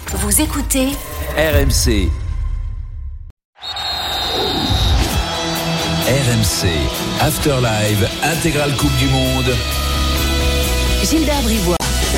Vous écoutez RMC. RMC, After Live, intégrale Coupe du Monde. Gilbert Brivois.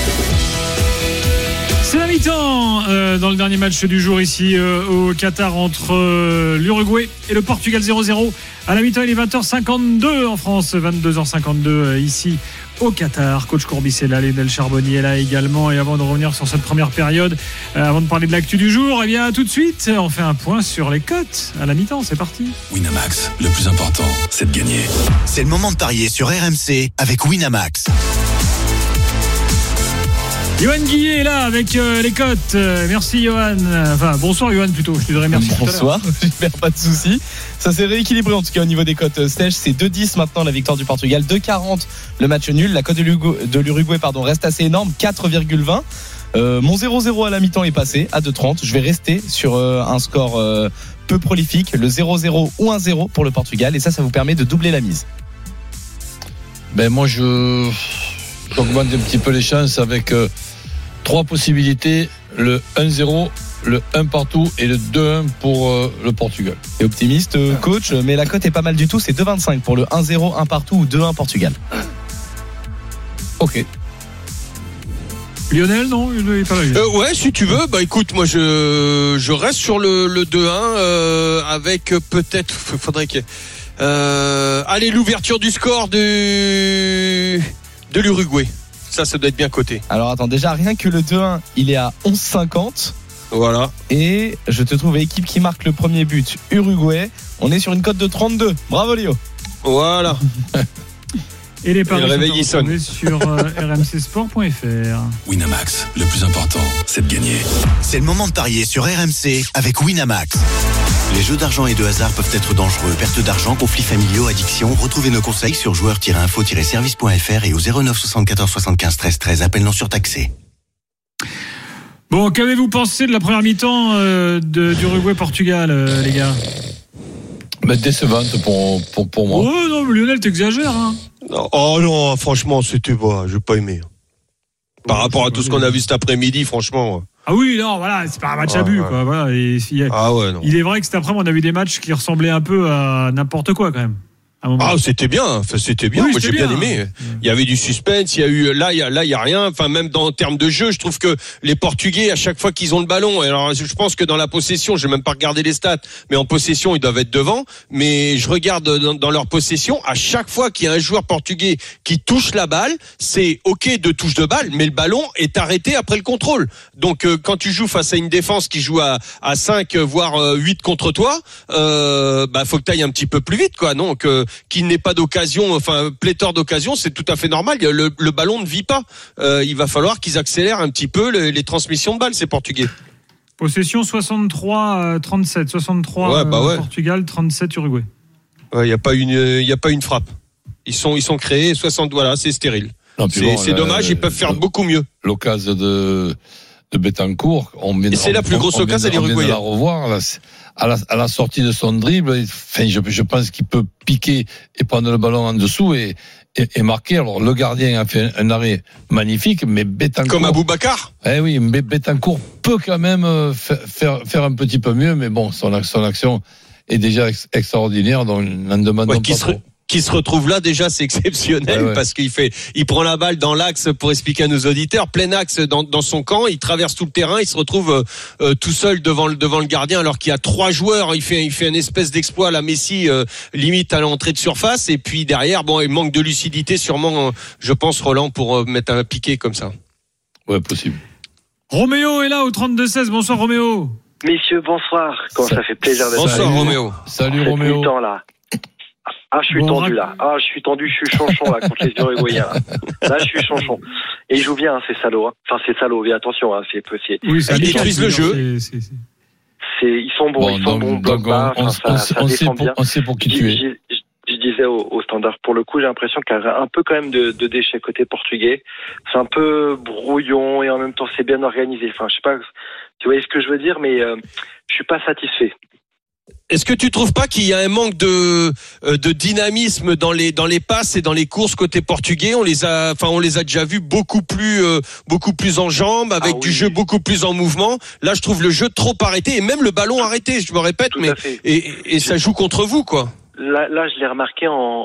C'est la mi-temps dans le dernier match du jour ici au Qatar entre l'Uruguay et le Portugal 0-0. À la mi-temps, il est 20h52 en France, 22h52 ici au Qatar. Coach Courbis est là, Lionel Charbonnier est là également. Et avant de revenir sur cette première période, avant de parler de l'actu du jour, eh bien tout de suite, on fait un point sur les cotes à la mi-temps. C'est parti. Winamax, le plus important, c'est de gagner. C'est le moment de parier sur RMC avec Winamax. Johan Guillet est là avec les cotes. Merci Johan. Enfin, bonsoir Johan plutôt. Je te dirais merci. Bonsoir, pas de soucis. Ça s'est rééquilibré en tout cas au niveau des cotes sèches. C'est 2,10 maintenant la victoire du Portugal, 2,40 le match nul. La cote de l'Uruguay reste assez énorme, 4,20. Mon 0-0 à la mi-temps est passé à 2,30. Je vais rester sur un score peu prolifique, le 0-0 ou 1-0 pour le Portugal. Et ça vous permet de doubler la mise. Moi j'augmente un petit peu les chances avec 3 possibilités, le 1-0, le 1 partout et le 2-1 pour le Portugal. Et optimiste coach, mais la cote est pas mal du tout, c'est 2,25 pour le 1-0, 1 partout ou 2-1 Portugal. Ok. Lionel, non, il est pas là. Ouais, si tu veux. Écoute, moi je reste sur le 2-1 avec peut-être faudrait que allez, l'ouverture du score de l'Uruguay. Ça doit être bien coté. Alors attends, déjà rien que le 2-1, il est à 11,50. Voilà. Et je te trouve équipe qui marque le premier but, Uruguay. On est sur une cote de 32. Bravo Léo. Voilà. Et les paris sont retrouvés sur rmcsport.fr. Winamax, le plus important, c'est de gagner. C'est le moment de parier sur RMC avec Winamax. Les jeux d'argent et de hasard peuvent être dangereux. Perte d'argent, conflits familiaux, addiction. Retrouvez nos conseils sur joueurs-info-service.fr et au 09 74 75 13 13. Appel non surtaxé. Bon, qu'avez-vous pensé de la première mi-temps d'Uruguay-Portugal, les gars? Décevante pour moi. Oh non, Lionel, t'exagères. Hein. Oh non, franchement, c'était beau. J'ai pas aimé. Par rapport à tout ce qu'on a vu cet après-midi, franchement. Ah oui, non, voilà, c'est pas un match à but, quoi. Voilà, et non. Il est vrai que cet après-midi, on a vu des matchs qui ressemblaient un peu à n'importe quoi, quand même. C'était bien. C'était bien. Oui, moi, j'ai bien aimé. Il y avait du suspense. Il y a eu là, il y a rien. Enfin, même en termes de jeu, je trouve que les Portugais, à chaque fois qu'ils ont le ballon, alors je pense que dans la possession, je vais même pas regarder les stats, mais en possession, ils doivent être devant. Mais je regarde dans leur possession, à chaque fois qu'il y a un joueur portugais qui touche la balle, c'est ok de touche de balle, mais le ballon est arrêté après le contrôle. Donc, quand tu joues face à une défense qui joue à 5 voire 8 contre toi, faut que tu ailles un petit peu plus vite, quoi. Donc qu'il n'ait pas d'occasion, enfin pléthore d'occasions, c'est tout à fait normal. Le ballon ne vit pas. Il va falloir qu'ils accélèrent un petit peu les transmissions de balles, ces Portugais. Possession 63-37, 63 Portugal, 37 Uruguay. Il y a pas une frappe. Ils sont créés 60. Voilà, c'est stérile. C'est dommage. Ils peuvent faire beaucoup mieux. L'occasion de Betancourt, c'est la plus grosse occasion à l'Uruguay. On vient de la revoir à la sortie de son dribble. Enfin, je pense qu'il peut piquer et prendre le ballon en dessous et marquer. Alors le gardien a fait un arrêt magnifique, mais Betancourt, comme Aboubacar. Oui, mais Betancourt peut quand même faire un petit peu mieux, mais bon, son action est déjà extraordinaire, donc n'en demandons pas trop. Qui se retrouve là, déjà c'est exceptionnel, parce il prend la balle dans l'axe, pour expliquer à nos auditeurs, plein axe dans son camp, il traverse tout le terrain, il se retrouve tout seul devant le gardien, alors qu'il y a 3 joueurs. Il fait une espèce d'exploit à la Messi, limite à l'entrée de surface, et puis derrière, il manque de lucidité sûrement, je pense, Roland, pour mettre un piqué comme ça. Ouais, possible. Roméo est là au 32-16. Bonsoir Roméo. Messieurs, bonsoir. Ça fait plaisir d'être là. Bonsoir Roméo. Salut Roméo. Là. Je suis tendu là. Je suis tendu, je suis chonchon là contre les Uruguayens. Là, je suis chonchon. Et ils jouent bien, ces salauds. Enfin, ces salauds. Mais attention, c'est possible. Oui, ils détruisent le jeu. Ils sont bons, ils sont bons. Donc on sait pour qui tu es. Je disais au standard, pour le coup, j'ai l'impression qu'il y a un peu quand même de déchets côté portugais. C'est un peu brouillon et en même temps c'est bien organisé. Enfin, je sais pas, tu vois ce que je veux dire, mais je suis pas satisfait. Est-ce que tu trouves pas qu'il y a un manque de dynamisme dans les passes et dans les courses côté portugais? On les a déjà vus beaucoup plus en jambes, avec du jeu beaucoup plus en mouvement. Là, je trouve le jeu trop arrêté et même le ballon arrêté. Je me répète, mais et ça joue contre vous, quoi. Là, je l'ai remarqué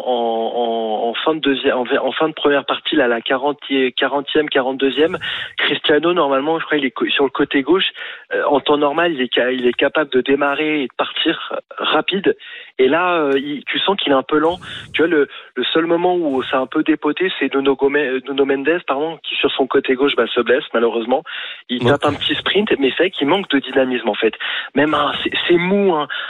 en fin de deuxième, en fin de première partie, là, à la 40e, 42e. Cristiano, normalement, je crois, il est sur le côté gauche. En temps normal, il est capable de démarrer et de partir rapide. Et là, tu sens qu'il est un peu lent. Tu vois, le seul moment où ça a un peu dépoté, c'est Nuno Mendes, qui sur son côté gauche, se blesse, malheureusement. Il tape un petit sprint, mais c'est vrai qu'il manque de dynamisme, en fait. Même c'est mou,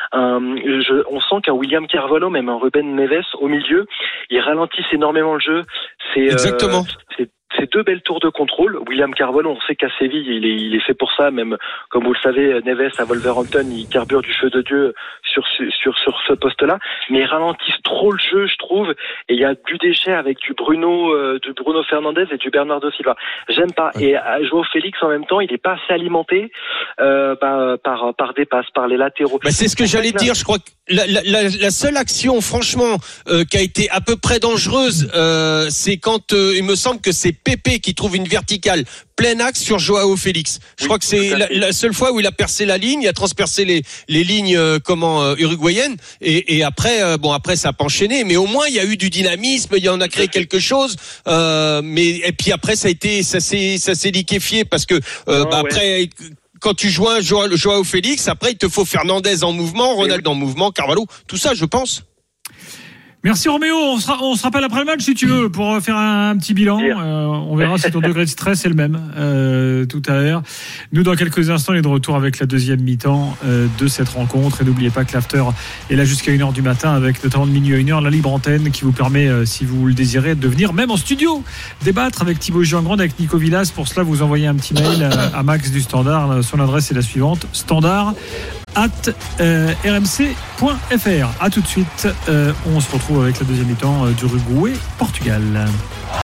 on sent qu'un William Carvalho, même un Ruben Neves au milieu, ils ralentissent énormément le jeu. Exactement. C'est deux belles tours de contrôle. William Carvalho, on sait qu'à Séville, il est fait pour ça. Même, comme vous le savez, Neves à Wolverhampton, il carbure du feu de Dieu sur ce poste-là. Mais ils ralentissent trop le jeu, je trouve. Et il y a du déchet avec du Bruno Fernandes et du Bernardo Silva. J'aime pas. Et Joao Félix, en même temps, il est pas assez alimenté par des passes, par les latéraux. C'est ce que j'allais dire. Je crois que la seule action, franchement, qui a été à peu près dangereuse, c'est quand il me semble que c'est Pépé qui trouve une verticale plein axe sur Joao Félix. Je crois que c'est la seule fois où il a percé la ligne, il a transpercé les lignes uruguayennes et après ça a pas enchaîné, mais au moins il y a eu du dynamisme, il en a créé quelque chose, et puis après ça s'est liquéfié parce que après quand tu joins Joao Félix, après il te faut Fernandez en mouvement, Ronaldo en mouvement, Carvalho, tout ça je pense. Merci Roméo, on se rappelle après le match si tu veux pour faire un petit bilan. On verra si ton degré de stress est le même tout à l'heure. Nous dans quelques instants on est de retour avec la deuxième mi-temps de cette rencontre et n'oubliez pas que l'after est là jusqu'à 1h du matin avec notamment de minuit à 1h la libre antenne qui vous permet si vous le désirez de venir même en studio débattre avec Thibaut Giangrande, avec Nico Villas. Pour cela vous envoyez un petit mail à Max du Standard. Son adresse est la suivante, standard@rmc.fr. À tout de suite, on se retrouve avec la deuxième mi-temps d'Uruguay-Portugal.